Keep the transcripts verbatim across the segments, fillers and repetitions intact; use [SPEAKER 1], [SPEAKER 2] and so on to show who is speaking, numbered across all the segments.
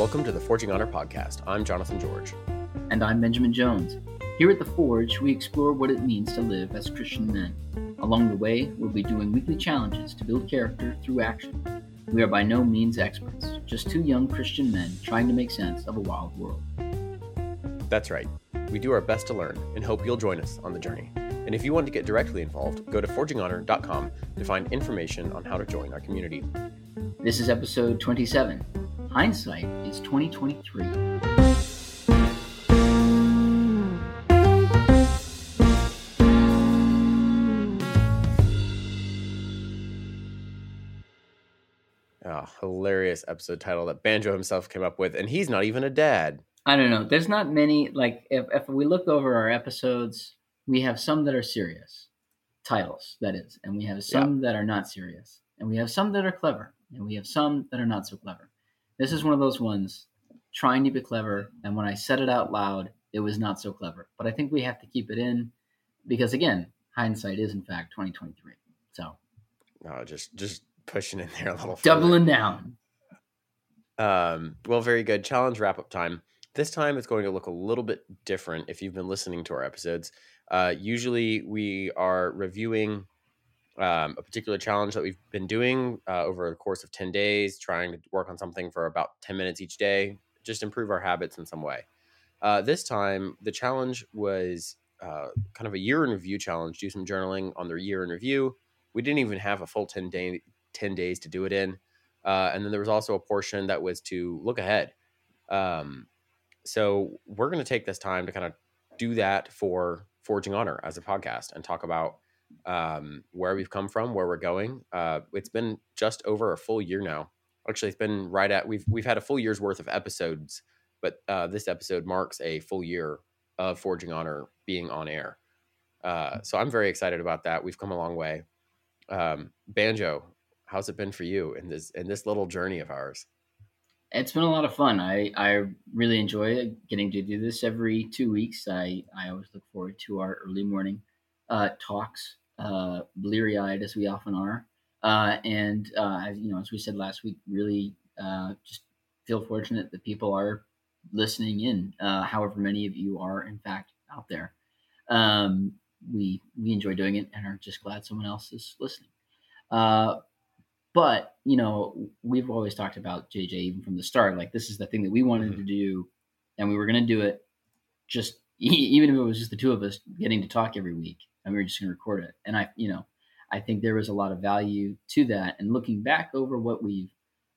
[SPEAKER 1] Welcome to the Forging Honor podcast. I'm Jonathan George.
[SPEAKER 2] And I'm Benjamin Jones. Here at The Forge, we explore what it means to live as Christian men. Along the way, we'll be doing weekly challenges to build character through action. We are by no means experts, just two young Christian men trying to make sense of a wild world.
[SPEAKER 1] That's right. We do our best to learn and hope you'll join us on the journey. And if you want to get directly involved, go to forging honor dot com to find information on how to join our community.
[SPEAKER 2] This is episode twenty-seven. Hindsight is twenty twenty-three.
[SPEAKER 1] Oh, hilarious episode title that Banjo himself came up with, and he's not even a dad.
[SPEAKER 2] I don't know. There's not many, like, if, if we look over our episodes, we have some that are serious, titles, that is, and we have some yeah. that are not serious, and we have some that are clever, and we have some that are not so clever. This is one of those ones, trying to be clever, and when I said it out loud, it was not so clever. But I think we have to keep it in, because, again, hindsight is, in fact, twenty twenty-three. So,
[SPEAKER 1] no, just just pushing in there a little further.
[SPEAKER 2] Doubling down.
[SPEAKER 1] Um, well, very good. Challenge wrap-up time. This time it's going to look a little bit different if you've been listening to our episodes. Uh, usually we are reviewing um, a particular challenge that we've been doing uh, over the course of ten days, trying to work on something for about ten minutes each day, just improve our habits in some way. Uh, this time, the challenge was uh, kind of a year in review challenge, do some journaling on their year in review. We didn't even have a full ten, day, ten days to do it in. Uh, and then there was also a portion that was to look ahead. Um, So we're going to take this time to kind of do that for Forging Honor as a podcast and talk about um, where we've come from, where we're going. Uh, it's been just over a full year now. Actually, it's been right at, we've, we've had a full year's worth of episodes, but uh, this episode marks a full year of Forging Honor being on air. Uh, so I'm very excited about that. We've come a long way. Um, Banjo, how's it been for you in this, in this little journey of ours?
[SPEAKER 2] It's been a lot of fun. I, I really enjoy getting to do this every two weeks. I, I always look forward to our early morning uh, talks, uh, bleary-eyed as we often are. Uh, and, uh, as, you know, as we said last week, really uh, just feel fortunate that people are listening in, uh, however many of you are, in fact, out there. Um, we, we enjoy doing it and are just glad someone else is listening. Uh, But, you know, we've always talked about J J even from the start. Like, this is the thing that we wanted mm-hmm. to do, and we were going to do it just, even if it was just the two of us getting to talk every week, and we were just going to record it. And I, you know, I think there was a lot of value to that. And looking back over what we've,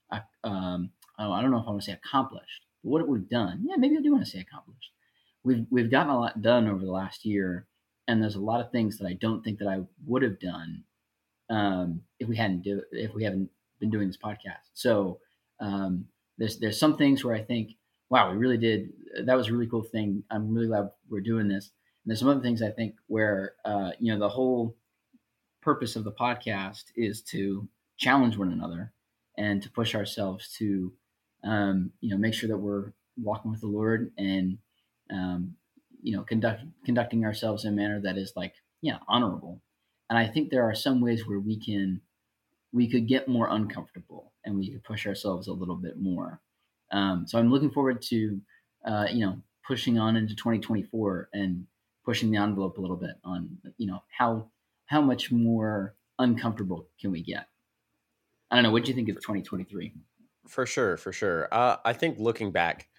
[SPEAKER 2] um, I don't know if I want to say accomplished, but what we've done. Yeah, maybe I do want to say accomplished. We've, we've gotten a lot done over the last year, and there's a lot of things that I don't think that I would have done Um, if we hadn't do if we haven't been doing this podcast. So um, there's there's some things where I think, wow, we really did. That was a really cool thing. I'm really glad we're doing this. And there's some other things I think where uh, you know the whole purpose of the podcast is to challenge one another and to push ourselves to um, you know make sure that we're walking with the Lord and um, you know conduct conducting ourselves in a manner that is like yeah honorable. And I think there are some ways where we can, we could get more uncomfortable and we could push ourselves a little bit more. Um, so I'm looking forward to, uh, you know, pushing on into twenty twenty-four and pushing the envelope a little bit on, you know, how how much more uncomfortable can we get? I don't know. What do you think of twenty twenty-three?
[SPEAKER 1] For sure, for sure. Uh, I think looking back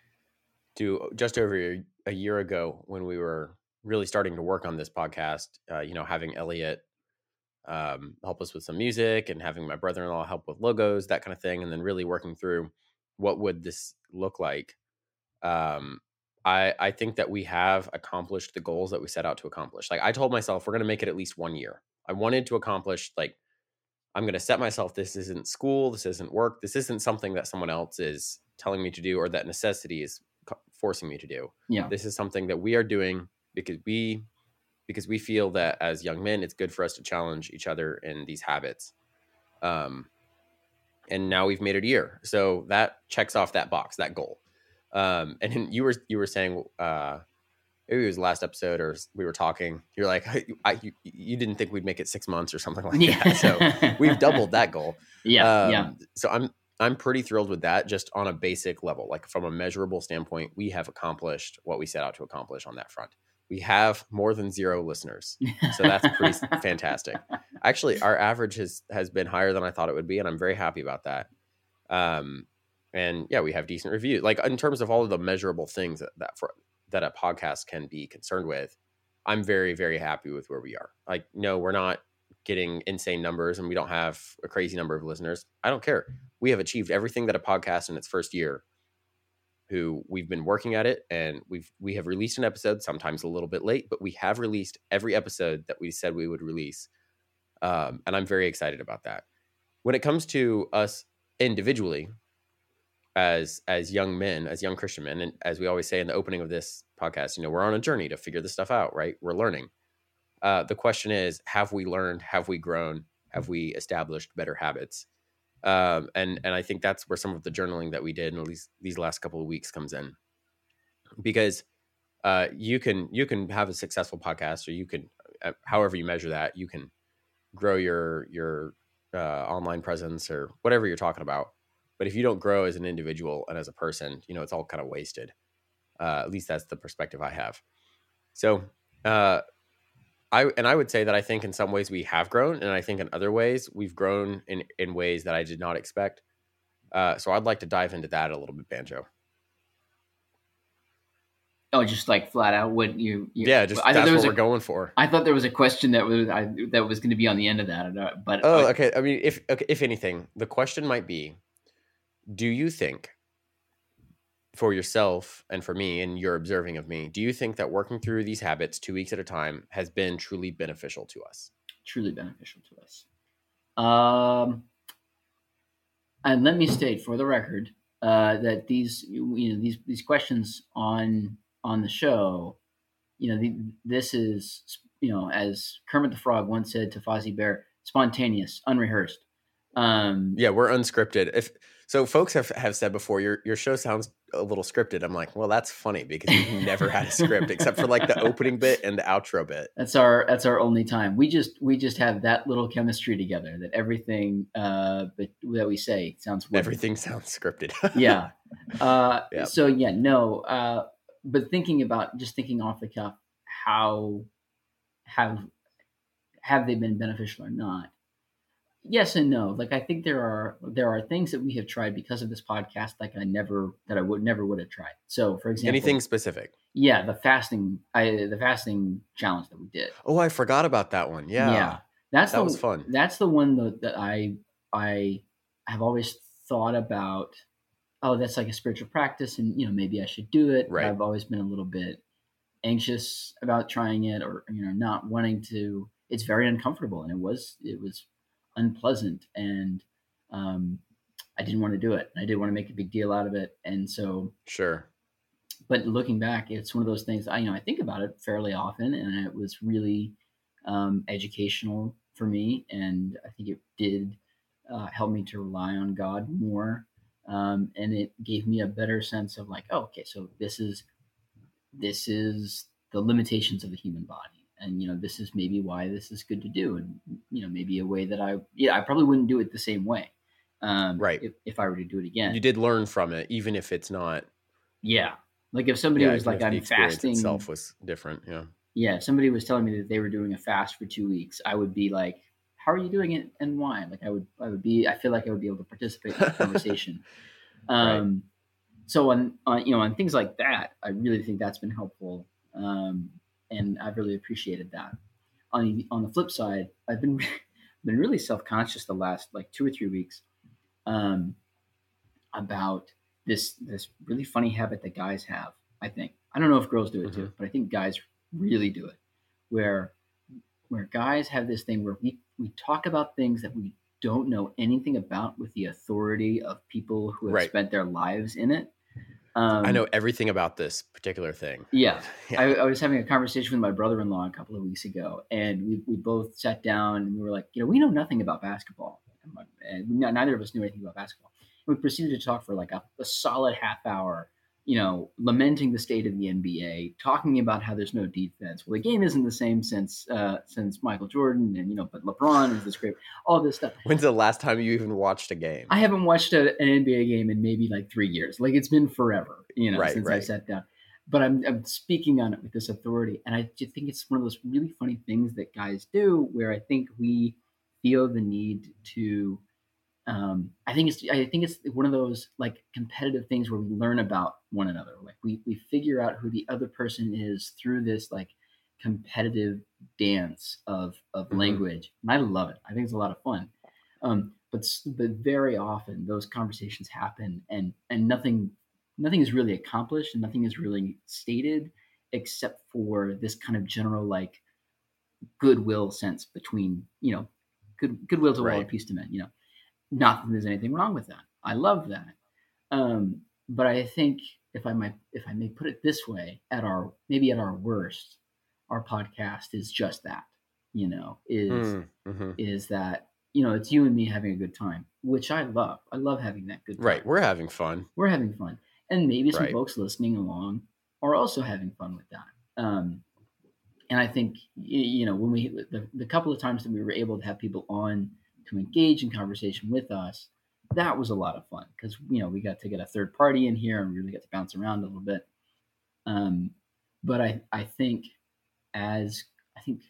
[SPEAKER 1] to just over a, a year ago when we were really starting to work on this podcast, uh, you know, having Elliot um, help us with some music and having my brother-in-law help with logos, that kind of thing. And then really working through what would this look like. Um, I, I think that we have accomplished the goals that we set out to accomplish. Like I told myself, we're going to make it at least one year. I wanted to accomplish, like, I'm going to set myself, this isn't school, this isn't work, this isn't something that someone else is telling me to do or that necessity is forcing me to do.
[SPEAKER 2] Yeah.
[SPEAKER 1] This is something that we are doing because we because we feel that as young men, it's good for us to challenge each other in these habits. Um, and now we've made it a year. So that checks off that box, that goal. Um, and you were, you were saying, uh, maybe it was last episode or we were talking, you're like, I, you, you didn't think we'd make it six months or something like
[SPEAKER 2] yeah.
[SPEAKER 1] that. So we've doubled that goal.
[SPEAKER 2] Yeah.
[SPEAKER 1] Um,
[SPEAKER 2] yeah.
[SPEAKER 1] So I'm, I'm pretty thrilled with that, just on a basic level. Like from a measurable standpoint, we have accomplished what we set out to accomplish on that front. We have more than zero listeners. So that's pretty fantastic. Actually, our average has, has been higher than I thought it would be, and I'm very happy about that. Um, and yeah, we have decent reviews. Like in terms of all of the measurable things that, that, for, that a podcast can be concerned with, I'm very, very happy with where we are. Like, no, we're not getting insane numbers and we don't have a crazy number of listeners. I don't care. We have achieved everything that a podcast in its first year, who we've been working at it, and we've we have released an episode, sometimes a little bit late, but we have released every episode that we said we would release. Um, and I'm very excited about that. When it comes to us individually, as as young men, as young Christian men, and as we always say in the opening of this podcast, you know, we're on a journey to figure this stuff out, right? We're learning. Uh, the question is, have we learned? Have we grown? Have we established better habits? Um, and and I think that's where some of the journaling that we did in these these last couple of weeks comes in, because uh, you can you can have a successful podcast, or you can, uh, however you measure that, you can grow your your uh, online presence or whatever you're talking about. But if you don't grow as an individual and as a person, you know, it's all kind of wasted. Uh, at least that's the perspective I have. So, uh, I and I would say that I think in some ways we have grown, and I think in other ways we've grown in, in ways that I did not expect. Uh, so I'd like to dive into that a little bit, Banjo.
[SPEAKER 2] Oh, just like flat out what you, you
[SPEAKER 1] yeah, just
[SPEAKER 2] I
[SPEAKER 1] that's
[SPEAKER 2] there was
[SPEAKER 1] what
[SPEAKER 2] a,
[SPEAKER 1] we're going for.
[SPEAKER 2] I thought there was a question that was I, that was going to be on the end of that, but
[SPEAKER 1] oh,
[SPEAKER 2] I,
[SPEAKER 1] okay. I mean, if okay, if anything, the question might be: do you think, for yourself and for me, and you're observing of me, do you think that working through these habits two weeks at a time has been truly beneficial to us?
[SPEAKER 2] Truly beneficial to us. Um, and let me state for the record uh, that these you know these these questions on on the show, you know, the, this is, you know, as Kermit the Frog once said to Fozzie Bear, spontaneous, unrehearsed. Um,
[SPEAKER 1] yeah, we're unscripted. If so, folks have, have said before, your your show sounds a little scripted. I'm like, well, that's funny because we've never had a script except for like the opening bit and the outro bit.
[SPEAKER 2] That's our that's our only time. We just we just have that little chemistry together that everything uh, but, that we say sounds wonderful.
[SPEAKER 1] Everything sounds scripted.
[SPEAKER 2] yeah. Uh,
[SPEAKER 1] yeah.
[SPEAKER 2] So yeah, no. Uh, but thinking about just thinking off the cuff, how have have they been beneficial or not? Yes and no. Like I think there are there are things that we have tried because of this podcast, like I never that I would never would have tried. So, for example,
[SPEAKER 1] anything specific?
[SPEAKER 2] Yeah, the fasting, I the fasting challenge that we did.
[SPEAKER 1] Oh, I forgot about that one. Yeah,
[SPEAKER 2] yeah, that's
[SPEAKER 1] that
[SPEAKER 2] the,
[SPEAKER 1] was fun.
[SPEAKER 2] That's the one that, that I I have always thought about. Oh, that's like a spiritual practice, and you know maybe I should do it.
[SPEAKER 1] Right.
[SPEAKER 2] I've always been a little bit anxious about trying it, or you know not wanting to. It's very uncomfortable, and it was it was. unpleasant, and um, I didn't want to do it. I didn't want to make a big deal out of it, and so
[SPEAKER 1] sure.
[SPEAKER 2] But looking back, it's one of those things. I you know I think about it fairly often, and it was really um, educational for me, and I think it did uh, help me to rely on God more, um, and it gave me a better sense of like, oh, okay, so this is this is the limitations of the human body. And, you know, this is maybe why this is good to do. And, you know, maybe a way that I, yeah, I probably wouldn't do it the same way. Um,
[SPEAKER 1] right.
[SPEAKER 2] If, if I were to do it again.
[SPEAKER 1] You did learn from it, even if it's not.
[SPEAKER 2] Yeah. Like if somebody
[SPEAKER 1] yeah,
[SPEAKER 2] was like, I'm
[SPEAKER 1] the experience
[SPEAKER 2] fasting.
[SPEAKER 1] itself was different. Yeah.
[SPEAKER 2] Yeah. If somebody was telling me that they were doing a fast for two weeks, I would be like, how are you doing it and why? Like I would, I would be, I feel like I would be able to participate in the conversation. um, right. So on, on, you know, on things like that, I really think that's been helpful. Um, and I've really appreciated that. On the, on the flip side, I've been been really self-conscious the last like two or three weeks um, about this this really funny habit that guys have. I think I don't know if girls do it mm-hmm. too, but I think guys really do it. Where where guys have this thing where we we talk about things that we don't know anything about with the authority of people who have
[SPEAKER 1] right.
[SPEAKER 2] spent their lives in it. Um,
[SPEAKER 1] I know everything about this particular thing.
[SPEAKER 2] Yeah. yeah. I, I was having a conversation with my brother-in-law a couple of weeks ago, and we, we both sat down and we were like, you know, we know nothing about basketball. And we, neither of us knew anything about basketball. And we proceeded to talk for like a, a solid half hour, you know, lamenting the state of the N B A, talking about how there's no defense. Well, the game isn't the same since uh, since Michael Jordan, and you know, but LeBron is this great, all this stuff.
[SPEAKER 1] When's the last time you even watched a game?
[SPEAKER 2] I haven't watched a, an N B A game in maybe like three years. Like it's been forever, you know,
[SPEAKER 1] Right,
[SPEAKER 2] since I
[SPEAKER 1] right.
[SPEAKER 2] sat down. But I'm, I'm speaking on it with this authority, and I just think it's one of those really funny things that guys do, where I think we feel the need to. Um, I think it's I think it's one of those like competitive things where we learn about one another. Like we we figure out who the other person is through this like competitive dance of of
[SPEAKER 1] Mhm.
[SPEAKER 2] language, and I love it. I think it's a lot of fun. Um, but s- but very often those conversations happen, and and nothing nothing is really accomplished, and nothing is really stated, except for this kind of general like goodwill sense between you know good goodwill to all and
[SPEAKER 1] Right.
[SPEAKER 2] peace to men. You know, not that there's anything wrong with that. I love that. Um, but I think if I might, if I may put it this way, at our maybe at our worst, our podcast is just that. You know, is
[SPEAKER 1] Mm, mhm.
[SPEAKER 2] is that you know it's you and me having a good time, which I love. I love having that good time.
[SPEAKER 1] Right. We're having fun.
[SPEAKER 2] We're having fun, and maybe some
[SPEAKER 1] Right.
[SPEAKER 2] folks listening along are also having fun with that. Um, and I think you know when we the, the couple of times that we were able to have people on to engage in conversation with us, that was a lot of fun because you know we got to get a third party in here and really get to bounce around a little bit. Um, but I I think as I think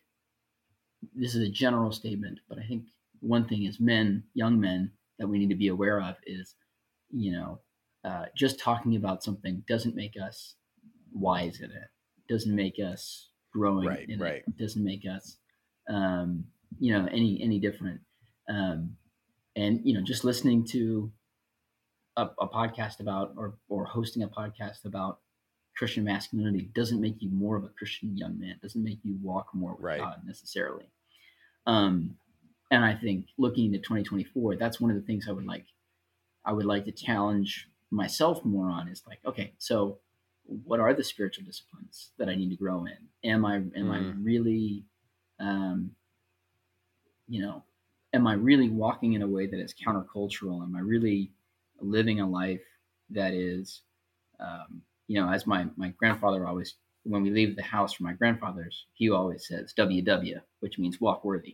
[SPEAKER 2] this is a general statement, but I think one thing is men, young men, that we need to be aware of is you know uh, just talking about something doesn't make us wise in it, doesn't make us growing
[SPEAKER 1] Right.
[SPEAKER 2] in
[SPEAKER 1] Right.
[SPEAKER 2] it, doesn't make us um, you know any any different. Um, and you know, just listening to a, a podcast about or or hosting a podcast about Christian masculinity doesn't make you more of a Christian young man. Doesn't make you walk more with
[SPEAKER 1] Right.
[SPEAKER 2] God necessarily. Um, and I think looking into twenty twenty-four, that's one of the things I would like. I would like to challenge myself more on is like, okay, so what are the spiritual disciplines that I need to grow in? Am I am I
[SPEAKER 1] Mm,
[SPEAKER 2] really, um, you know, am I really walking in a way that is countercultural? Am I really living a life that is, um, you know, as my my grandfather always, when we leave the house from my grandfather's, he always says W W, which means walk worthy.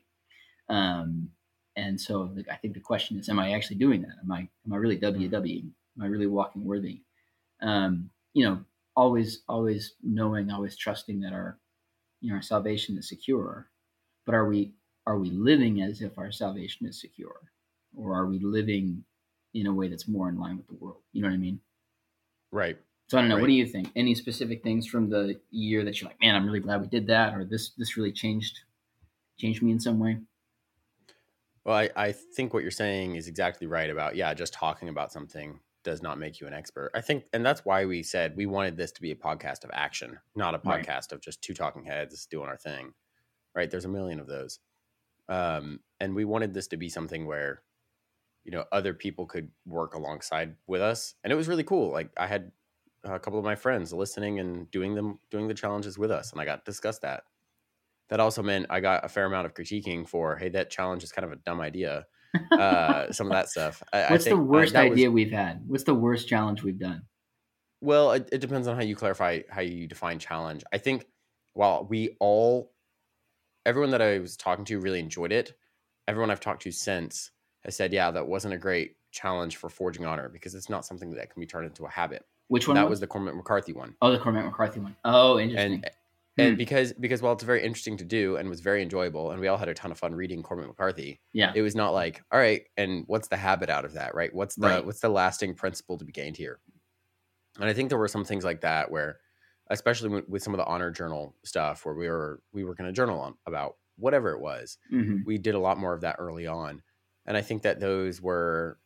[SPEAKER 2] Um, and so the, I think the question is, am I actually doing that? Am I am I really W
[SPEAKER 1] mm.
[SPEAKER 2] W? Am I really walking worthy? Um, you know, always always knowing, always trusting that our you know our salvation is secure. But are we are we living as if our salvation is secure, or are we living in a way that's more in line with the world? You know what I mean?
[SPEAKER 1] Right.
[SPEAKER 2] So I don't know. What
[SPEAKER 1] Right.
[SPEAKER 2] do you think? Any specific things from the year that you're like, man, I'm really glad we did that, or this this really changed changed me in some way?
[SPEAKER 1] Well, I, I think what you're saying is exactly right about, yeah, just talking about something does not make you an expert. I think, and that's why we said we wanted this to be a podcast of action, not a
[SPEAKER 2] Right.
[SPEAKER 1] podcast of just two talking heads doing our thing, right? There's a million of those. Um, and we wanted this to be something where, you know, other people could work alongside with us. And it was really cool. Like I had a couple of my friends listening and doing them, doing the challenges with us. And I got to discuss that. That also meant I got a fair amount of critiquing for, hey, that challenge is kind of a dumb idea. Uh, some of that stuff. I, I
[SPEAKER 2] What's the
[SPEAKER 1] think uh,
[SPEAKER 2] worst
[SPEAKER 1] that was
[SPEAKER 2] idea we've had? What's the worst challenge we've done?
[SPEAKER 1] well. It, it depends on how you clarify how you define challenge. I think while we all, everyone that I was talking to really enjoyed it. Everyone I've talked to since has said, yeah, that wasn't a great challenge for forging honor because it's not something that can be turned into a habit.
[SPEAKER 2] Which
[SPEAKER 1] And
[SPEAKER 2] one
[SPEAKER 1] that was
[SPEAKER 2] was?
[SPEAKER 1] the Cormac McCarthy one.
[SPEAKER 2] Oh, the Cormac McCarthy one. Oh,
[SPEAKER 1] And
[SPEAKER 2] interesting. Hmm.
[SPEAKER 1] and because because while it's very interesting to do and was very enjoyable and we all had a ton of fun reading Cormac McCarthy,
[SPEAKER 2] Yeah.
[SPEAKER 1] it was not like, all right, and what's the habit out of that, right? What's the
[SPEAKER 2] Right.
[SPEAKER 1] what's the lasting principle to be gained here? And I think there were some things like that where, especially with, with some of the honor journal stuff, where we were we were going to journal on about whatever it was.
[SPEAKER 2] Mm-hmm.
[SPEAKER 1] We did a lot more of that early on, and I think that those were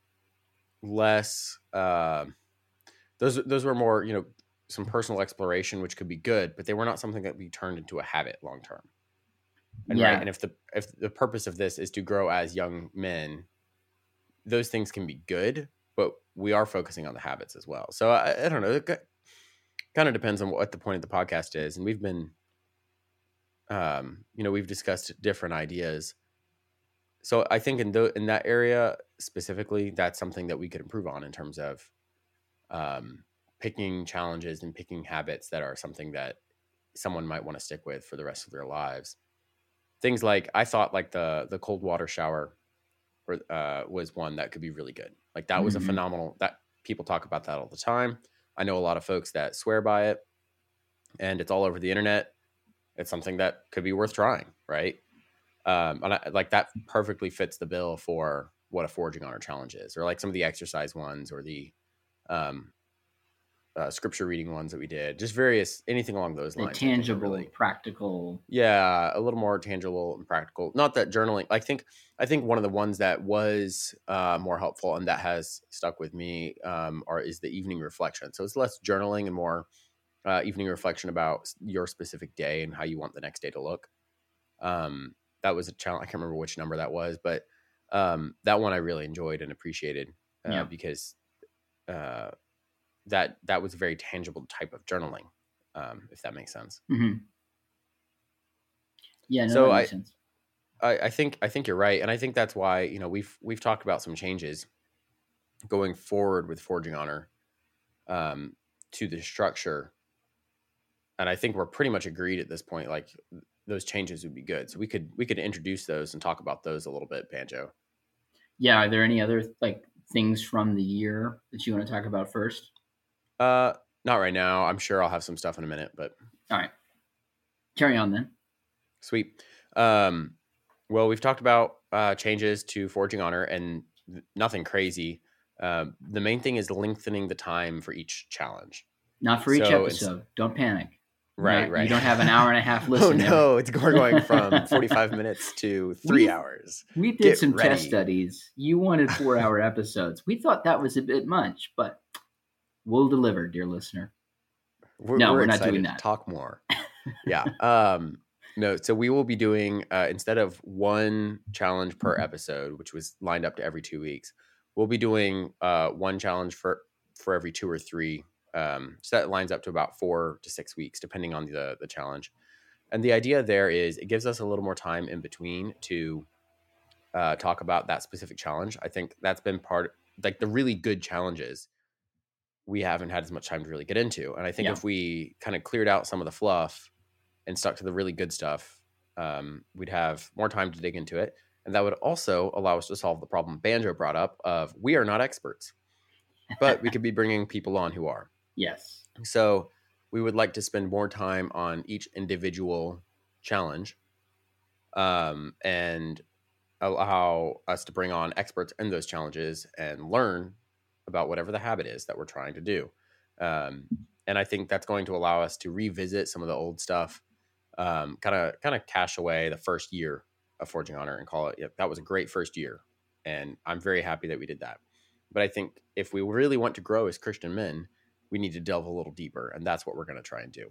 [SPEAKER 1] less. Uh, those those were more, you know, some personal exploration, which could be good, but they were not something that we turned into a habit long term. And right,
[SPEAKER 2] Yeah.
[SPEAKER 1] and if the if the purpose of this is to grow as young men, those things can be good, but we are focusing on the habits as well. So I, I don't know. It kind of depends on what the point of the podcast is, and we've been, um, you know, we've discussed different ideas. So I think in the in that area specifically, that's something that we could improve on in terms of, um, picking challenges and picking habits that are something that someone might want to stick with for the rest of their lives. Things like, I thought like the the cold water shower or, uh, was one that could be really good. Like that was a
[SPEAKER 2] Mm-hmm.
[SPEAKER 1] phenomenal, that people talk about that all the time. I know a lot of folks that swear by it, and it's all over the internet. It's something that could be worth trying, right? Um, and I, like that perfectly fits the bill for what a Forging Honor challenge is, or like some of the exercise ones, or the um, uh, scripture reading ones that we did, just various, anything along those
[SPEAKER 2] The
[SPEAKER 1] lines. I think are
[SPEAKER 2] tangible,
[SPEAKER 1] really,
[SPEAKER 2] practical.
[SPEAKER 1] yeah, a little more tangible and practical. Not that journaling, I think, I think one of the ones that was uh, more helpful and that has stuck with me um, are is the evening reflection. So it's less journaling and more uh, evening reflection about your specific day and how you want the next day to look. Um, that was a challenge. I can't remember which number that was, but um, that one I really enjoyed and appreciated uh,
[SPEAKER 2] Yeah.
[SPEAKER 1] because uh, that that was a very tangible type of journaling, um, if that makes sense.
[SPEAKER 2] Mm-hmm. Yeah, no,
[SPEAKER 1] So
[SPEAKER 2] that
[SPEAKER 1] I,
[SPEAKER 2] makes sense.
[SPEAKER 1] I I think I think you're right, and I think that's why, you know, we've we've talked about some changes going forward with Forging Honor um, to the structure, and I think we're pretty much agreed at this point. Like those changes would be good, so we could we could introduce those and talk about those a little bit, Banjo.
[SPEAKER 2] Yeah, are there any other like things from the year that you want to talk about first?
[SPEAKER 1] Uh, not right now. I'm sure I'll have some stuff in a minute, but
[SPEAKER 2] All right, carry on then.
[SPEAKER 1] sweet. Um, well, we've talked about uh, changes to Forging Honor and nothing crazy. Um, the main thing is lengthening the time for each challenge.
[SPEAKER 2] Not for each
[SPEAKER 1] So it's
[SPEAKER 2] episode. Don't panic.
[SPEAKER 1] right,
[SPEAKER 2] Not you
[SPEAKER 1] right.
[SPEAKER 2] don't have an hour and a half
[SPEAKER 1] Oh
[SPEAKER 2] listen every.
[SPEAKER 1] no, it's we're going from forty-five minutes to three
[SPEAKER 2] we
[SPEAKER 1] hours.
[SPEAKER 2] we did
[SPEAKER 1] Get
[SPEAKER 2] some test
[SPEAKER 1] ready.
[SPEAKER 2] studies. You wanted four hour episodes. We thought that was a bit much, but we'll deliver, dear listener.
[SPEAKER 1] We're,
[SPEAKER 2] No,
[SPEAKER 1] we're
[SPEAKER 2] we're not doing
[SPEAKER 1] excited to
[SPEAKER 2] that.
[SPEAKER 1] talk more. Yeah. Um, no, so we will be doing uh, instead of one challenge per episode, which was lined up to every two weeks, we'll be doing uh, one challenge for for every two or three. Um, so that lines up to about four to six weeks, depending on the the challenge. And the idea there is it gives us a little more time in between to uh, talk about that specific challenge. I think that's been part, like the really good challenges we haven't had as much time to really get into. And I think
[SPEAKER 2] Yeah.
[SPEAKER 1] if we kind of cleared out some of the fluff and stuck to the really good stuff, um, we'd have more time to dig into it. And that would also allow us to solve the problem Banjo brought up of we are not experts, but we could be bringing people on who are.
[SPEAKER 2] Yes.
[SPEAKER 1] So we would like to spend more time on each individual challenge um, and allow us to bring on experts in those challenges and learn about whatever the habit is that we're trying to do. Um, and I think that's going to allow us to revisit some of the old stuff, kind of kind of cash away the first year of Forging Honor and call it, yeah, that was a great first year. And I'm very happy that we did that. But I think if we really want to grow as Christian men, we need to delve a little deeper. And that's what we're going to try and do.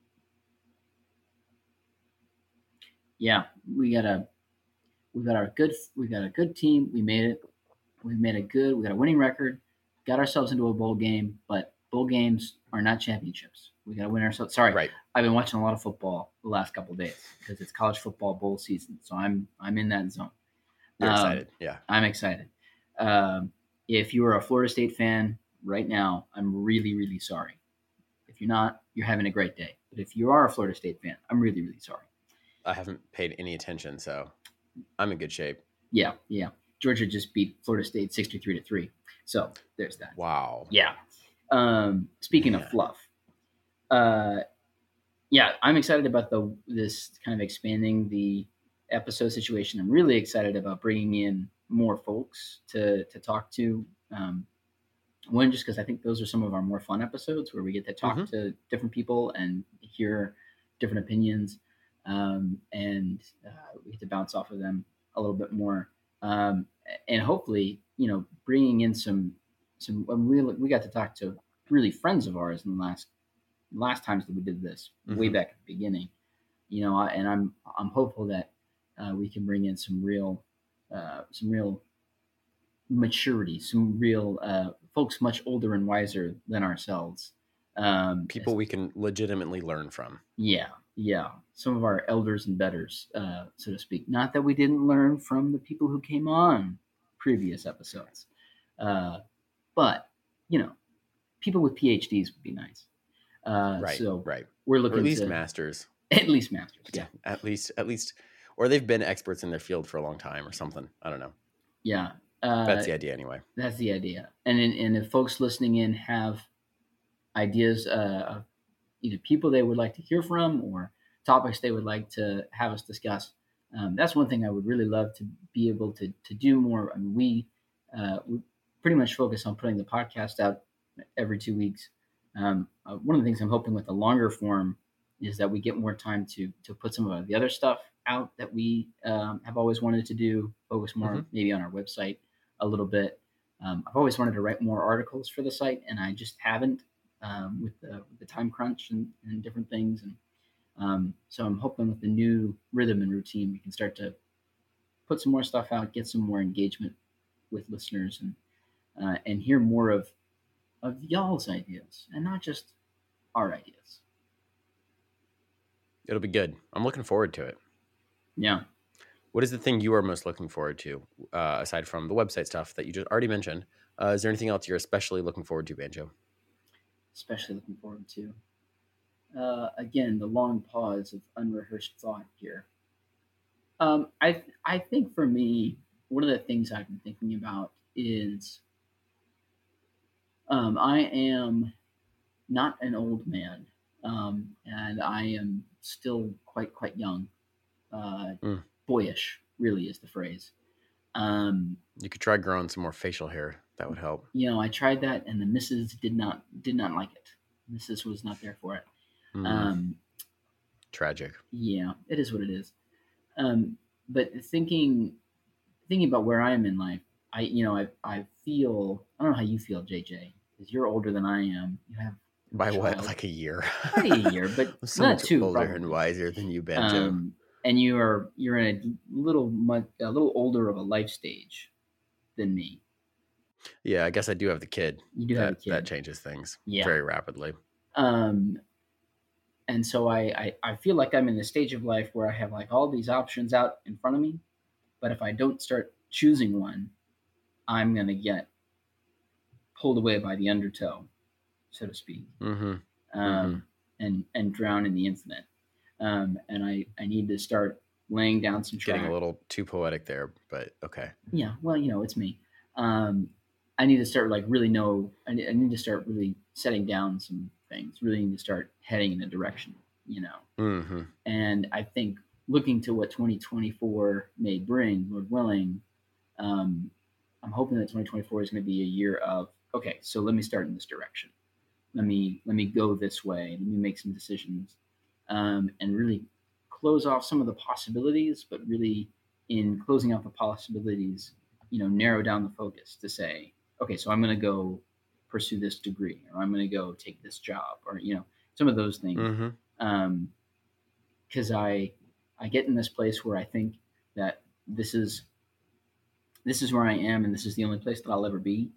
[SPEAKER 2] Yeah, we got a we got our good we got a good team. We made it. We made a good. We got a winning record. Got ourselves into a bowl game, but bowl games are not championships. We got to win ourselves. Sorry,
[SPEAKER 1] Right.
[SPEAKER 2] I've been watching a lot of football the last couple of days because it's college football bowl season. So I'm I'm in that zone.
[SPEAKER 1] You're
[SPEAKER 2] Um,
[SPEAKER 1] excited. Yeah.
[SPEAKER 2] I'm excited. Um, if you are a Florida State fan right now, I'm really really sorry. If you're not, you're having a great day. But if you are a Florida State fan, I'm really really sorry.
[SPEAKER 1] I haven't paid any attention, so I'm in good shape.
[SPEAKER 2] Yeah, yeah. Georgia just beat Florida State sixty-three to three. So there's that.
[SPEAKER 1] Wow.
[SPEAKER 2] Yeah. Um, speaking
[SPEAKER 1] Man.
[SPEAKER 2] of fluff, uh, yeah, I'm excited about the this kind of expanding the episode situation. I'm really excited about bringing in more folks to to talk to. Um, one, just because I think those are some of our more fun episodes where we get to talk
[SPEAKER 1] Mhm.
[SPEAKER 2] to different people and hear different opinions, um, and uh, we get to bounce off of them a little bit more, um, and hopefully, you know, bringing in some some. um, We we got to talk to really friends of ours in the last last times that we did this way
[SPEAKER 1] Mhm.
[SPEAKER 2] back at the beginning, you know, I- and I'm I'm hopeful that uh, we can bring in some real uh, some real maturity, some real uh, folks much older and wiser than ourselves. Um,
[SPEAKER 1] People we can legitimately learn from.
[SPEAKER 2] yeah, yeah, some of our elders and betters, uh, so to speak. Not that we didn't learn from the people who came on previous episodes, uh, but you know, people with PhDs would be nice. Uh,
[SPEAKER 1] Right,
[SPEAKER 2] so
[SPEAKER 1] right.
[SPEAKER 2] we're
[SPEAKER 1] Or at
[SPEAKER 2] looking
[SPEAKER 1] least
[SPEAKER 2] to
[SPEAKER 1] masters.
[SPEAKER 2] at least masters. Yeah,
[SPEAKER 1] At least, at least, or they've been experts in their field for a long time or something. I don't know.
[SPEAKER 2] yeah.
[SPEAKER 1] That's
[SPEAKER 2] Uh,
[SPEAKER 1] the idea anyway.
[SPEAKER 2] that's the idea. And in, and if folks listening in have ideas uh, of either people they would like to hear from or topics they would like to have us discuss, um, that's one thing I would really love to be able to to do more. I mean, we uh, we pretty much focus on putting the podcast out every two weeks. Um, uh, one of the things I'm hoping with the longer form is that we get more time to to put some of the other stuff out that we um, have always wanted to do. Focus more
[SPEAKER 1] Mm-hmm.
[SPEAKER 2] maybe on our website a little bit. Um, I've always wanted to write more articles for the site, and I just haven't um, with, the, with the time crunch and, and different things. And um, so I'm hoping with the new rhythm and routine, we can start to put some more stuff out, get some more engagement with listeners, and uh, and hear more of of y'all's ideas and not just our ideas.
[SPEAKER 1] It'll be good. I'm looking forward to it.
[SPEAKER 2] Yeah.
[SPEAKER 1] What is the thing you are most looking forward to, uh, aside from the website stuff that you just already mentioned? Uh, is there anything else you're especially looking forward to, Banjo?
[SPEAKER 2] Especially looking forward to. Uh, again, the long pause of unrehearsed thought here. Um, I I think for me, one of the things I've been thinking about is um, I am not an old man, um, and I am still quite quite young, uh,
[SPEAKER 1] Mm.
[SPEAKER 2] boyish. Really is the phrase. Um,
[SPEAKER 1] You could try growing some more facial hair. That would help.
[SPEAKER 2] you know, I tried that, and the missus did not did not like it. Missus was not there for it.
[SPEAKER 1] Mm.
[SPEAKER 2] Um,
[SPEAKER 1] Tragic.
[SPEAKER 2] yeah, it is what it is. Um, but thinking thinking about where I am in life, I you know I I feel I don't know how you feel, J J, because you're older than I am. You have a
[SPEAKER 1] By what?
[SPEAKER 2] child.
[SPEAKER 1] Like a year?
[SPEAKER 2] Probably a year, but
[SPEAKER 1] I'm so
[SPEAKER 2] not
[SPEAKER 1] much
[SPEAKER 2] two.
[SPEAKER 1] older
[SPEAKER 2] Probably.
[SPEAKER 1] and wiser than you, Banjo.
[SPEAKER 2] Um, and you are you're in a little much a little older of a life stage than me.
[SPEAKER 1] Yeah, I guess I do have the kid.
[SPEAKER 2] You do
[SPEAKER 1] that,
[SPEAKER 2] have a kid.
[SPEAKER 1] That changes things
[SPEAKER 2] Yeah.
[SPEAKER 1] very rapidly.
[SPEAKER 2] Um, and so I, I I feel like I'm in the stage of life where I have like all these options out in front of me, but if I don't start choosing one, I'm gonna get pulled away by the undertow, so to speak,
[SPEAKER 1] Mm-hmm.
[SPEAKER 2] um,
[SPEAKER 1] mm-hmm.
[SPEAKER 2] and and drown in the infinite. Um, and I I need to start laying down some track.
[SPEAKER 1] Getting a little too poetic there, but okay.
[SPEAKER 2] Yeah, well, you know, it's me. Um, I need to start like really know. I need, I need to start really setting down some things. Really need to start heading in a direction. You know,
[SPEAKER 1] Mm-hmm.
[SPEAKER 2] and I think looking to what twenty twenty-four may bring, Lord willing, um, I'm hoping that twenty twenty-four is going to be a year of okay. So let me start in this direction. Let me let me go this way. Let me make some decisions, um, and really close off some of the possibilities. But really, in closing out the possibilities, you know, narrow down the focus to say, okay, so I'm going to go pursue this degree, or I'm going to go take this job, or you know, some of those things.
[SPEAKER 1] Mm-hmm.
[SPEAKER 2] Um, because I I get in this place where I think that this is this is where I am and this is the only place that I'll ever be,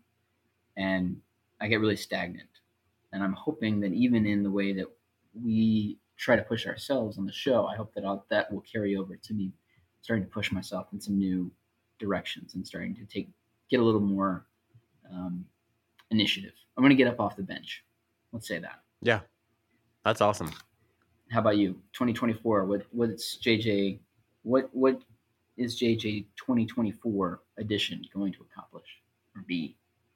[SPEAKER 2] and I get really stagnant. And I'm hoping that even in the way that we try to push ourselves on the show, I hope that I'll, that will carry over to me starting to push myself in some new directions and starting to take get a little more um, initiative. I'm going to get up off the bench. Let's say that.
[SPEAKER 1] Yeah, that's awesome.
[SPEAKER 2] How about you? twenty twenty-four. What what's J J? What what is J J twenty twenty-four edition going to accomplish or be?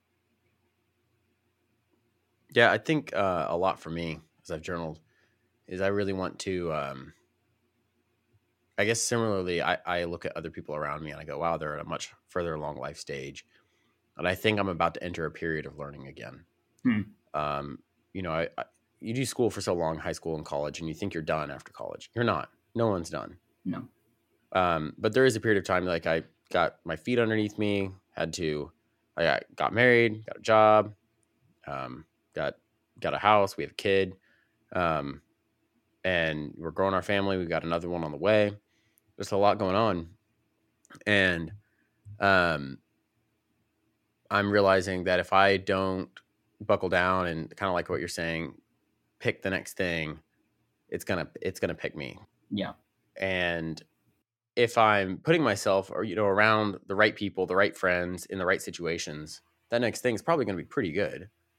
[SPEAKER 1] Yeah, I think uh, a lot for me, as I've journaled, is I really want to. Um, I guess similarly, I, I look at other people around me and I go, wow, they're at a much further along life stage, and I think I'm about to enter a period of learning again.
[SPEAKER 2] Hmm.
[SPEAKER 1] Um, you know, I, I you do school for so long, high school and college, and you think you're done after college. You're not. No one's done.
[SPEAKER 2] No.
[SPEAKER 1] Um, but there is a period of time like I got my feet underneath me, had to, I got married, got a job, um, got got a house, we have a kid, um, and we're growing our family. We've got another one on the way. There's a lot going on, and um, I'm realizing that if I don't buckle down and kind of like what you're saying, pick the next thing, it's gonna it's gonna pick me.
[SPEAKER 2] Yeah.
[SPEAKER 1] And if I'm putting myself or you know around the right people, the right friends, in the right situations, that next thing is probably going to be pretty good.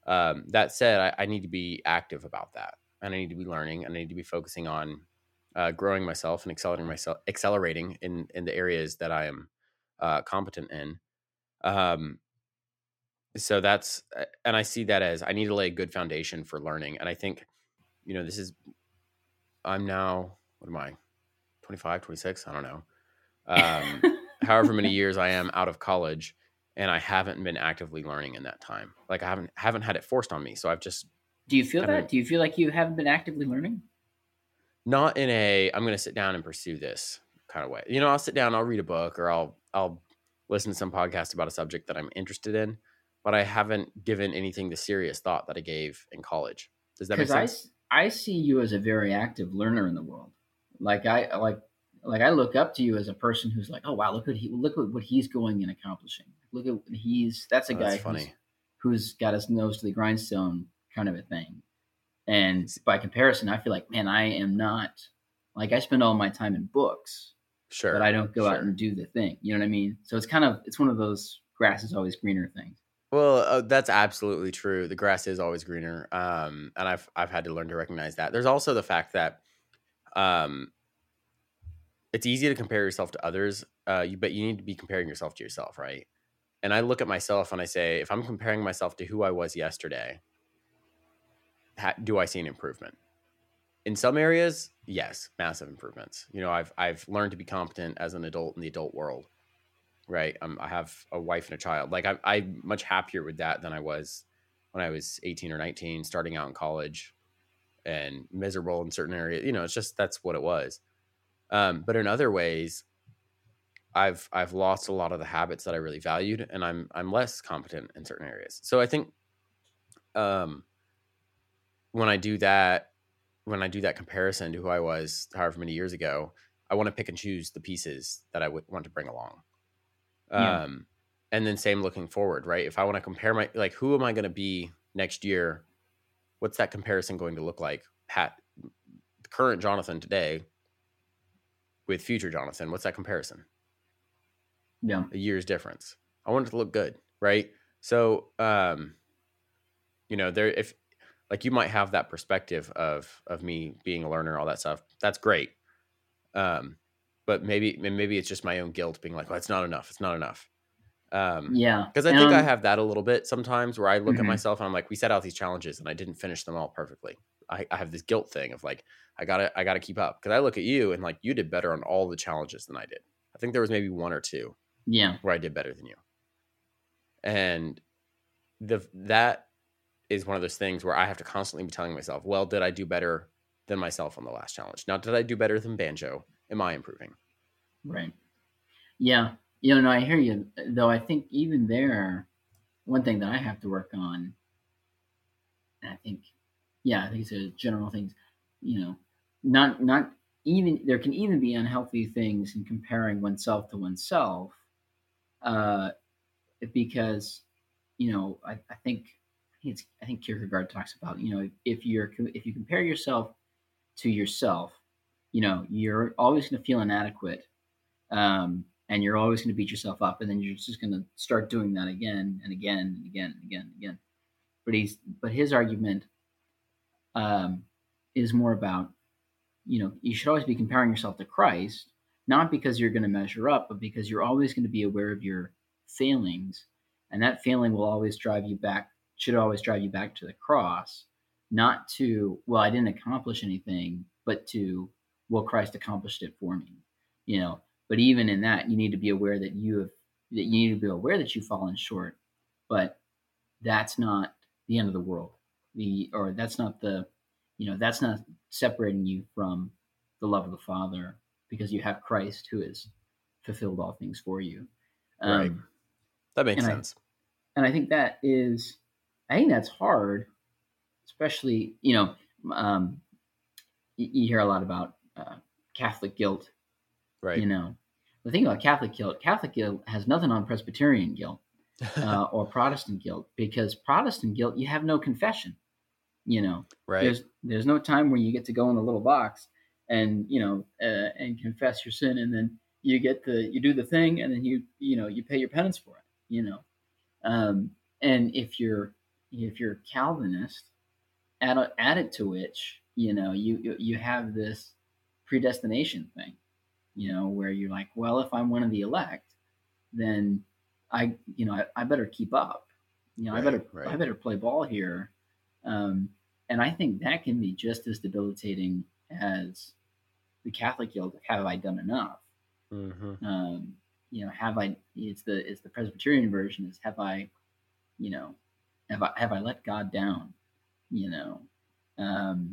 [SPEAKER 1] Um, that said, I, I need to be active about that, and I need to be learning, and I need to be focusing on uh, growing myself and accelerating myself, accelerating in in the areas that I am uh, competent in. Um, so that's uh, and I see that as I need to lay a good foundation for learning, and I think you know this is I'm now what am I twenty-five, twenty-six? I don't know. Um, however many years I am out of college, and I haven't been actively learning in that time. Like I haven't haven't had it forced on me, so I've just
[SPEAKER 2] Do you feel
[SPEAKER 1] kind of
[SPEAKER 2] that? Do you feel like you haven't been actively learning?
[SPEAKER 1] not in a I'm going to sit down and pursue this kind of way. You know, I'll sit down, I'll read a book, or I'll I'll listen to some podcast about a subject that I'm interested in, but I haven't given anything the serious thought that I gave in college. Does that make
[SPEAKER 2] Because I,
[SPEAKER 1] sense?
[SPEAKER 2] s- I see you as a very active learner in the world. Like I like like I look up to you as a person who's like, oh wow, look what he look at what he's going and accomplishing. Look at what he's that's a
[SPEAKER 1] Oh, that's
[SPEAKER 2] guy who's
[SPEAKER 1] funny.
[SPEAKER 2] who's got his nose to the grindstone kind of a thing. And by comparison, I feel like, man, I am not like I spend all my time in books, but
[SPEAKER 1] Sure,
[SPEAKER 2] I don't go out
[SPEAKER 1] sure.
[SPEAKER 2] and do the thing. You know what I mean? So it's kind of it's one of those grass is always greener things.
[SPEAKER 1] Well, uh, that's absolutely true. The grass is always greener, um, and I've I've had to learn to recognize that. There's also the fact that um, it's easy to compare yourself to others, uh, you, but you need to be comparing yourself to yourself, right? And I look at myself and I say, if I'm comparing myself to who I was yesterday, ha- do I see an improvement? In some areas, yes, massive improvements. You know, I've I've learned to be competent as an adult in the adult world, right? Um, I have a wife and a child. Like I, I'm much happier with that than I was when I was eighteen or nineteen, starting out in college and miserable in certain areas. You know, it's just that's what it was. Um, but in other ways, I've I've lost a lot of the habits that I really valued, and I'm I'm less competent in certain areas. So I think um, when I do that, when I do that comparison to who I was however many years ago, I want to pick and choose the pieces that I would want to bring along.
[SPEAKER 2] Yeah.
[SPEAKER 1] Um, and then same looking forward, right? If I want to compare my like who am I going to be next year? What's that comparison going to look like? Pat, the current Jonathan today with future Jonathan, what's that comparison?
[SPEAKER 2] Yeah.
[SPEAKER 1] A year's difference. I want it to look good, right? So, um, you know, there if like you might have that perspective of of me being a learner, all that stuff. That's great. Um, but maybe maybe it's just my own guilt being like, well, it's not enough. It's not enough. Um,
[SPEAKER 2] Yeah.
[SPEAKER 1] because I
[SPEAKER 2] And
[SPEAKER 1] think I
[SPEAKER 2] um,
[SPEAKER 1] have that a little bit sometimes where I look at
[SPEAKER 2] mhm.
[SPEAKER 1] myself and I'm like, we set out these challenges and I didn't finish them all perfectly. I, I have this guilt thing of like, I gotta I gotta keep up because I look at you and like you did better on all the challenges than I did. I think there was maybe one or two
[SPEAKER 2] Yeah.
[SPEAKER 1] where I did better than you, and the that is one of those things where I have to constantly be telling myself, well, did I do better than myself on the last challenge? Now, did I do better than Banjo? Am I improving?
[SPEAKER 2] Right. Yeah. You know, no, I hear you. Though I think even there, one thing that I have to work on, and I think, yeah, I think it's a general thing. You know, not not even there can even be unhealthy things in comparing oneself to oneself, uh, because you know I, I think it's I think Kierkegaard talks about you know if you're if you compare yourself to yourself, you know you're always going to feel inadequate, um, and you're always going to beat yourself up, and then you're just going to start doing that again and again and again and again and again. But he's but his argument um, is more about you know you should always be comparing yourself to Christ, not because you're going to measure up, but because you're always going to be aware of your failings, and that failing will always drive you back. Should always drive you back to the cross, not to well I didn't accomplish anything, but to well Christ accomplished it for me. You know, but even in that, you need to be aware that you have that you need to be aware that you've fallen short, but that's not the end of the world. The or that's not the you know that's not separating you from the love of the Father because you have Christ who has fulfilled all things for you.
[SPEAKER 1] Right.
[SPEAKER 2] Um,
[SPEAKER 1] That makes
[SPEAKER 2] and I
[SPEAKER 1] sense.
[SPEAKER 2] and I think that is I think that's hard, especially you know um, you, you hear a lot about uh, Catholic guilt.
[SPEAKER 1] Right.
[SPEAKER 2] You know the thing about Catholic guilt, Catholic guilt has nothing on Presbyterian guilt uh, or Protestant guilt because Protestant guilt you have no confession. You know,
[SPEAKER 1] Right.
[SPEAKER 2] there's there's no time where you get to go in the little box and you know uh, and confess your sin, and then you get the you do the thing, and then you you know you pay your penance for it. You know, um, and if you're if you're Calvinist, add, added to which, you know, you, you have this predestination thing, you know, where you're like, well, if I'm one of the elect, then I, you know, I, I better keep up, you know, I
[SPEAKER 1] Right,
[SPEAKER 2] better, I
[SPEAKER 1] right.
[SPEAKER 2] better play ball here. Um, and I think that can be just as debilitating as the Catholic guilt of have I done enough?
[SPEAKER 1] hmm
[SPEAKER 2] Um, you know, have I? It's the it's the Presbyterian version is have I, you know, have I have I let God down? You know, um,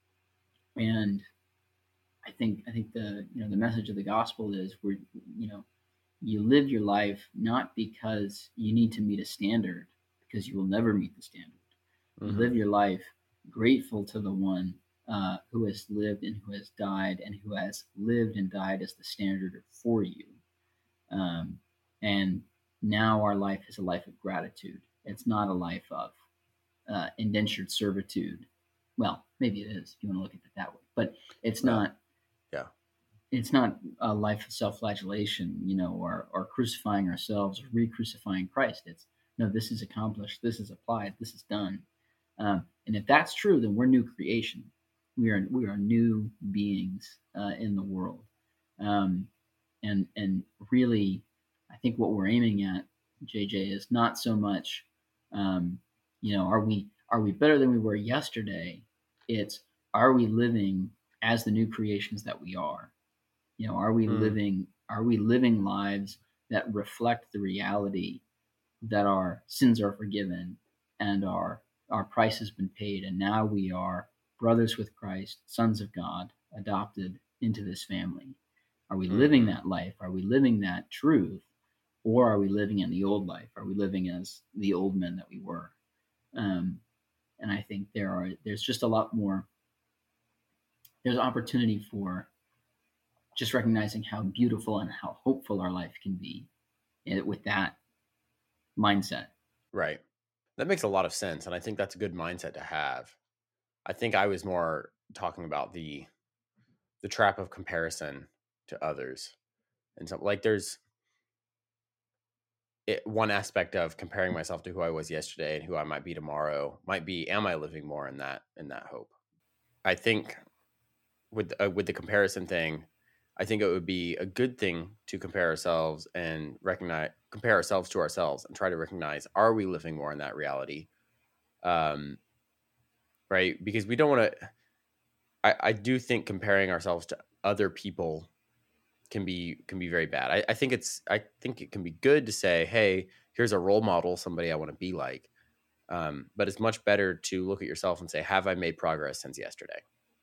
[SPEAKER 2] and I think I think the you know the message of the gospel is we're you know you live your life not because you need to meet a standard, because you will never meet the standard. You
[SPEAKER 1] hmm
[SPEAKER 2] live your life grateful to the one uh, who has lived and who has died and who has lived and died as the standard for you. Um, and now our life is a life of gratitude. It's not a life of uh, indentured servitude. Well, maybe it is if you want to look at it that way, but it's
[SPEAKER 1] Well,
[SPEAKER 2] not.
[SPEAKER 1] yeah.
[SPEAKER 2] It's not a life of self-flagellation, you know, or or crucifying ourselves or re-crucifying Christ. It's no, this is accomplished, this is applied, this is done. Um, and if that's true, then we're new creation. We are we are new beings uh, in the world. Um, and and really, I think what we're aiming at, J J, is not so much, um, you know, are we are we better than we were yesterday? It's are we living as the new creations that we are? You know, are we
[SPEAKER 1] Mm,
[SPEAKER 2] living are we living lives that reflect the reality that our sins are forgiven and our our price has been paid, and now we are brothers with Christ, sons of God, adopted into this family? Are we living
[SPEAKER 1] hmm
[SPEAKER 2] that life? Are we living that truth? Or are we living in the old life? Are we living as the old men that we were? Um, and I think there are there's just a lot more. There's opportunity for just recognizing how beautiful and how hopeful our life can be with that mindset.
[SPEAKER 1] Right. That makes a lot of sense, and I think that's a good mindset to have. I think I was more talking about the the trap of comparison to others, and so like there's it, one aspect of comparing myself to who I was yesterday and who I might be tomorrow might be, am I living more in that in that hope? I think with uh, with the comparison thing, I think it would be a good thing to compare ourselves and recognize compare ourselves to ourselves and try to recognize, are we living more in that reality? Um, right? Because we don't want to. I, I do think comparing ourselves to other people can be can be very bad. I, I think it's I think it can be good to say, hey, here's a role model, somebody I want to be like. Um, but it's much better to look at yourself and say, have I made progress since yesterday?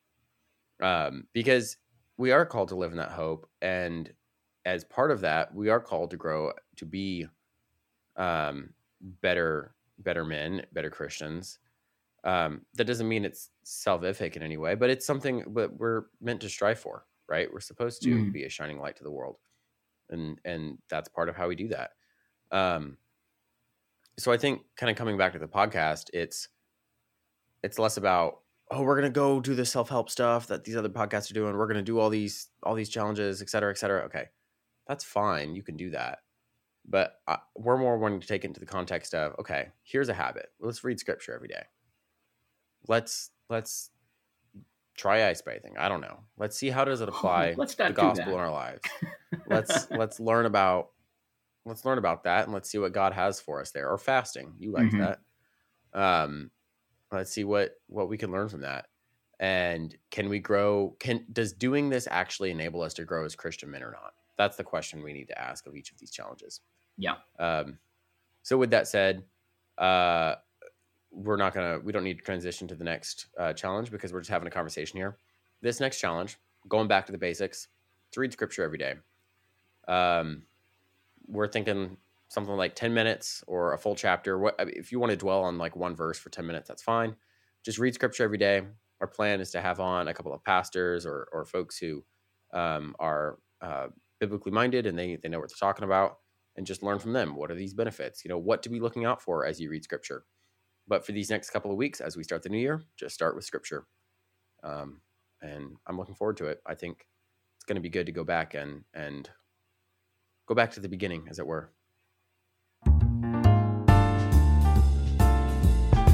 [SPEAKER 1] Um, because we are called to live in that hope, and as part of that, we are called to grow to be um, better better men, better Christians. Um, that doesn't mean it's salvific in any way, but it's something that we're meant to strive for, right? We're supposed to
[SPEAKER 2] Mm.
[SPEAKER 1] be a shining light to the world, and and that's part of how we do that. Um, so I think, kind of coming back to the podcast, it's it's less about, oh, we're gonna go do the self help stuff that these other podcasts are doing. We're gonna do all these all these challenges, et cetera, et cetera. Okay, that's fine. You can do that, but uh, we're more wanting to take it into the context of, okay, here's a habit. Let's read scripture every day. Let's let's try ice bathing. I don't know. Let's see, how does it
[SPEAKER 2] Oh,
[SPEAKER 1] apply
[SPEAKER 2] let's
[SPEAKER 1] the
[SPEAKER 2] not do
[SPEAKER 1] gospel
[SPEAKER 2] that.
[SPEAKER 1] in our lives. Let's let's learn about let's learn about that, and let's see what God has for us there. Or fasting. You liked
[SPEAKER 2] Mm-hmm.
[SPEAKER 1] that. Um, let's see what what we can learn from that. And can we grow? Can does doing this actually enable us to grow as Christian men or not? That's the question we need to ask of each of these challenges.
[SPEAKER 2] Yeah.
[SPEAKER 1] Um, so with that said, uh, we're not gonna we don't need to transition to the next uh, challenge, because we're just having a conversation here. This next challenge, going back to the basics, to read scripture every day. Um, we're thinking something like ten minutes or a full chapter. What I mean, if you want to dwell on like one verse for ten minutes, that's fine. Just read scripture every day. Our plan is to have on a couple of pastors or or folks who um, are uh, biblically minded, and they they know what they're talking about, and just learn from them. What are these benefits? You know, what to be looking out for as you read scripture. But for these next couple of weeks, as we start the new year, just start with scripture. Um, and I'm looking forward to it. I think it's going to be good to go back and and go back to the beginning, as it were.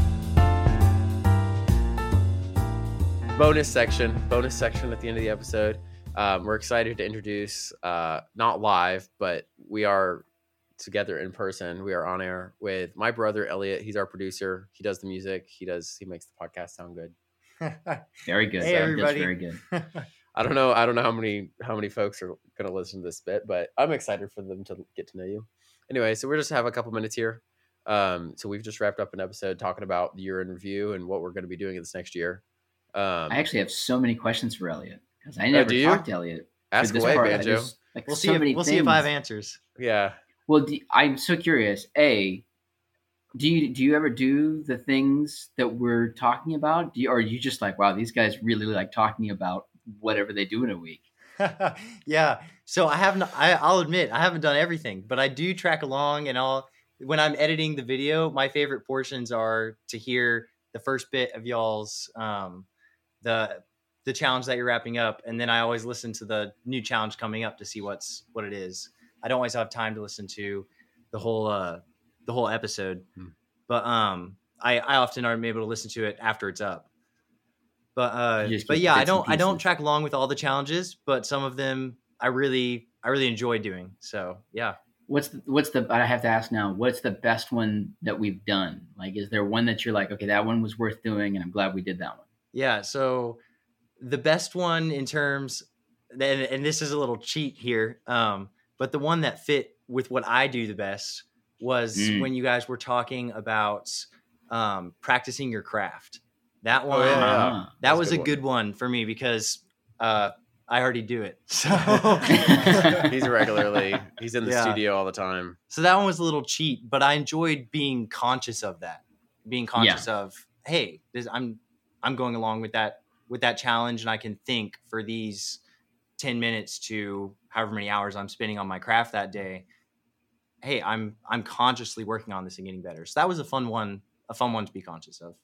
[SPEAKER 1] bonus section, bonus section at the end of the episode. Um, we're excited to introduce, uh, not live, but we are together in person. We are on air with my brother Elliot. He's our producer. He does the music. He does. He makes the podcast sound good.
[SPEAKER 2] Very good.
[SPEAKER 3] Hey, everybody.
[SPEAKER 2] That's very good.
[SPEAKER 1] I don't know. I don't know how many how many folks are going to listen to this bit, but I'm excited for them to get to know you. Anyway, so we're just have a couple minutes here. Um, so we've just wrapped up an episode talking about the year in review and what we're going to be doing this next year. Um,
[SPEAKER 2] I actually have so many questions for Elliot because I never
[SPEAKER 1] do you?
[SPEAKER 2] talked to Elliot.
[SPEAKER 1] Ask
[SPEAKER 2] this
[SPEAKER 1] away,
[SPEAKER 2] part.
[SPEAKER 1] Banjo.
[SPEAKER 2] There's, Like,
[SPEAKER 3] We'll
[SPEAKER 2] so
[SPEAKER 3] see. If,
[SPEAKER 2] many
[SPEAKER 3] we'll see if I have
[SPEAKER 2] things.
[SPEAKER 3] answers.
[SPEAKER 1] Yeah.
[SPEAKER 2] Well, do, I'm so curious. A, do you do you ever do the things that we're talking about? Do you, or are you just like, wow, these guys really like talking about whatever they do in a week?
[SPEAKER 3] Yeah. So I haven't. I, I'll admit I haven't done everything, but I do track along, and I'll when I'm editing the video, my favorite portions are to hear the first bit of y'all's um, the the challenge that you're wrapping up, and then I always listen to the new challenge coming up to see what's what it is. I don't always have time to listen to the whole uh, the whole episode,
[SPEAKER 1] Hmm.
[SPEAKER 3] but um, I I often am able to listen to it after it's up. But uh,
[SPEAKER 2] You just
[SPEAKER 3] but
[SPEAKER 2] keep
[SPEAKER 3] yeah, I
[SPEAKER 2] bits and
[SPEAKER 3] don't I don't
[SPEAKER 2] pieces.
[SPEAKER 3] track along with all the challenges, but some of them I really I really enjoy doing. So yeah.
[SPEAKER 2] What's the, what's the? I have to ask now. What's the best one that we've done? Like, is there one that you're like, okay, that one was worth doing, and I'm glad we did that one?
[SPEAKER 3] Yeah, so the best one in terms, and, and this is a little cheat here, um, but the one that fit with what I do the best was
[SPEAKER 2] Mm.
[SPEAKER 3] when you guys were talking about um, practicing your craft. That one,
[SPEAKER 1] Oh, yeah, yeah.
[SPEAKER 2] Uh-huh.
[SPEAKER 3] that
[SPEAKER 1] That's a
[SPEAKER 3] was
[SPEAKER 1] good
[SPEAKER 3] a
[SPEAKER 1] one.
[SPEAKER 3] good one for me because uh, I already do it. So,
[SPEAKER 1] He's regularly, he's in the
[SPEAKER 3] Yeah.
[SPEAKER 1] studio all the time.
[SPEAKER 3] so that one was a little cheat, but I enjoyed being conscious of that, being conscious of, hey, this, I'm I'm going along with that with that challenge, and I can think for these ten minutes to however many hours I'm spending on my craft that day. Hey, I'm I'm consciously working on this and getting better. So that was a fun one, a fun one to be conscious of.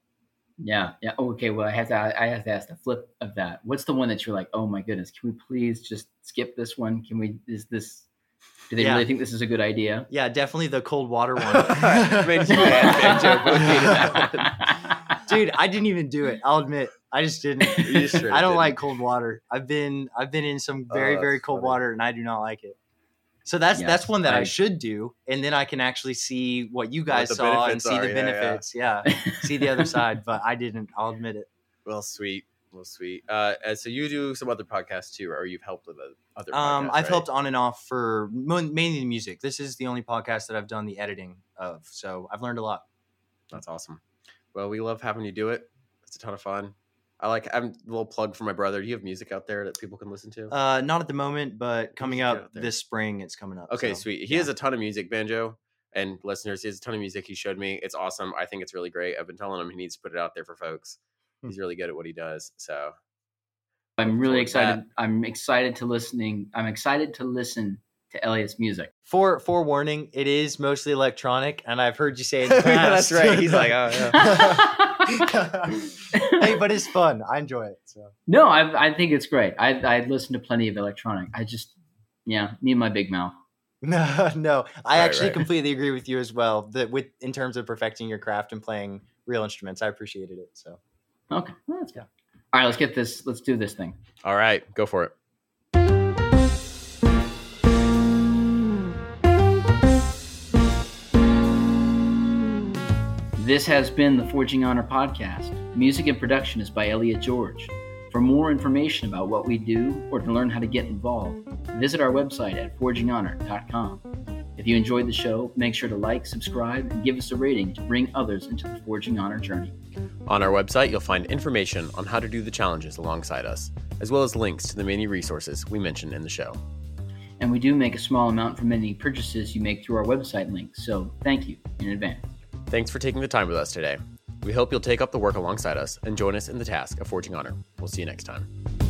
[SPEAKER 2] Yeah, yeah. Oh, okay. Well, I have to. I have to ask the flip of that. What's the one that you're like, oh my goodness, can we please just skip this one? Can we? Is this? Do they
[SPEAKER 3] Yeah.
[SPEAKER 2] really think this is a good idea?
[SPEAKER 3] Yeah, definitely the cold water one.
[SPEAKER 1] Made you and Banjo both hated that one.
[SPEAKER 3] Dude, I didn't even do it. I'll admit, I just didn't.
[SPEAKER 1] You just straight up
[SPEAKER 3] I don't
[SPEAKER 1] didn't.
[SPEAKER 3] like cold water. I've been I've been in some very
[SPEAKER 1] Oh,
[SPEAKER 3] very
[SPEAKER 1] that's
[SPEAKER 3] cold
[SPEAKER 1] funny.
[SPEAKER 3] water, and I do not like it. So that's
[SPEAKER 2] Yes,
[SPEAKER 3] that's one that I,
[SPEAKER 2] I-
[SPEAKER 3] should do, and then I can actually see what you guys
[SPEAKER 1] the
[SPEAKER 3] saw and
[SPEAKER 1] benefits
[SPEAKER 3] see
[SPEAKER 1] are,
[SPEAKER 3] the
[SPEAKER 1] yeah, yeah.
[SPEAKER 3] benefits. Yeah, see the other side, but I didn't. I'll admit it.
[SPEAKER 1] Well, sweet. Well, sweet. Uh, and so you do some other podcasts too, or you've helped with other podcasts,
[SPEAKER 3] Um, I've
[SPEAKER 1] right?
[SPEAKER 3] helped on and off for mo- mainly the music. This is the only podcast that I've done the editing of, so I've learned a lot.
[SPEAKER 1] That's awesome. Well, we love having you do it. It's a ton of fun. I like having a little plug for my brother. Do you have music out there that people can listen to?
[SPEAKER 3] Uh, not at the moment, but coming
[SPEAKER 1] should get
[SPEAKER 3] up
[SPEAKER 1] out there.
[SPEAKER 3] this spring, it's coming up.
[SPEAKER 1] Okay,
[SPEAKER 3] so,
[SPEAKER 1] sweet. He
[SPEAKER 3] yeah.
[SPEAKER 1] has a ton of music, Banjo, and listeners. He has a ton of music. He showed me. It's awesome. I think it's really great. I've been telling him he needs to put it out there for folks.
[SPEAKER 3] Hmm.
[SPEAKER 1] He's really good at what he does. So
[SPEAKER 2] I'm
[SPEAKER 1] Looking
[SPEAKER 2] really
[SPEAKER 1] forward to
[SPEAKER 2] excited. I'm excited to listening. I'm excited to listen to Elliot's music.
[SPEAKER 3] For forewarning, it is mostly electronic, and I've heard you say in the past.
[SPEAKER 1] Yeah, that's right. He's like, oh yeah.
[SPEAKER 3] Hey, but it's fun. I enjoy it. So
[SPEAKER 2] No, I, I think it's great. I I listen to plenty of electronic. I just, yeah, me and my big mouth.
[SPEAKER 3] no, no, I
[SPEAKER 1] Right,
[SPEAKER 3] actually
[SPEAKER 1] right.
[SPEAKER 3] completely agree with you as well. That with in terms of perfecting your craft and playing real instruments, I appreciated it. So
[SPEAKER 2] Okay, well, that's good. All right, let's get this. Let's do this thing.
[SPEAKER 1] All right, go for it.
[SPEAKER 2] This has been the Forging Honor podcast. Music and production is by Elliot George. For more information about what we do or to learn how to get involved, visit our website at forging honor dot com. If you enjoyed the show, make sure to like, subscribe, and give us a rating to bring others into the Forging Honor journey.
[SPEAKER 1] On our website, you'll find information on how to do the challenges alongside us, as well as links to the many resources we mentioned in the show.
[SPEAKER 2] And we do make a small amount from any purchases you make through our website links, so thank you in advance.
[SPEAKER 1] Thanks for taking the time with us today. We hope you'll take up the work alongside us and join us in the task of Forging Honor. We'll see you next time.